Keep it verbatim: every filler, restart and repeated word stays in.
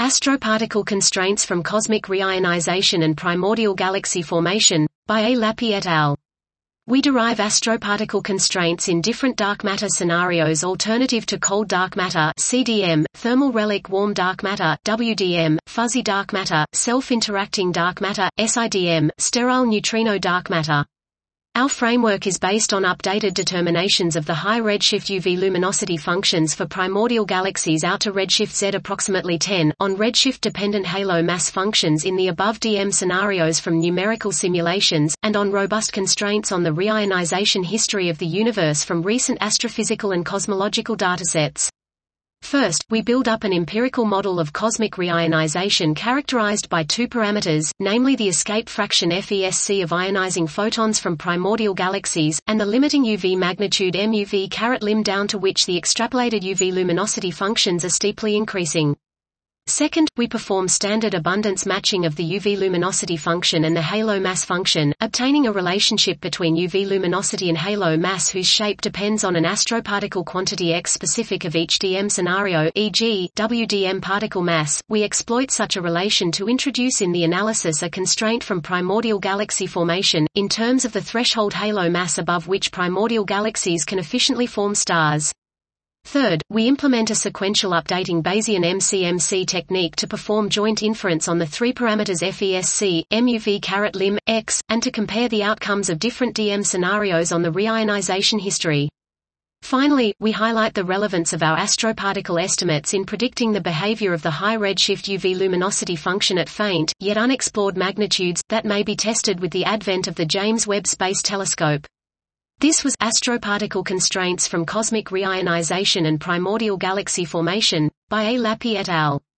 Astroparticle Constraints from Cosmic Reionization and Primordial Galaxy Formation, by A. Lapie et al. We derive astroparticle constraints in different dark matter scenarios alternative to cold dark matter C D M, thermal relic warm dark matter W D M, fuzzy dark matter, self-interacting dark matter S I D M, sterile neutrino dark matter. Our framework is based on updated determinations of the high redshift U V luminosity functions for primordial galaxies out to redshift Z approximately ten, on redshift-dependent halo mass functions in the above D M scenarios from numerical simulations, and on robust constraints on the reionization history of the universe from recent astrophysical and cosmological datasets. First, we build up an empirical model of cosmic reionization characterized by two parameters, namely the escape fraction F E S C of ionizing photons from primordial galaxies, and the limiting U V magnitude M U V caret lim down to which the extrapolated U V luminosity functions are steeply increasing. Second, we perform standard abundance matching of the U V luminosity function and the halo mass function, obtaining a relationship between U V luminosity and halo mass whose shape depends on an astroparticle quantity X specific of each D M scenario, for example, W D M particle mass. We exploit such a relation to introduce in the analysis a constraint from primordial galaxy formation, in terms of the threshold halo mass above which primordial galaxies can efficiently form stars. Third, we implement a sequential updating Bayesian M C M C technique to perform joint inference on the three parameters F E S C, M U V caret lim, X, and to compare the outcomes of different D M scenarios on the reionization history. Finally, we highlight the relevance of our astroparticle estimates in predicting the behavior of the high redshift U V luminosity function at faint, yet unexplored magnitudes, that may be tested with the advent of the James Webb Space Telescope. This was Astroparticle Constraints from Cosmic Reionization and Primordial Galaxy Formation, by A. Lapie et al.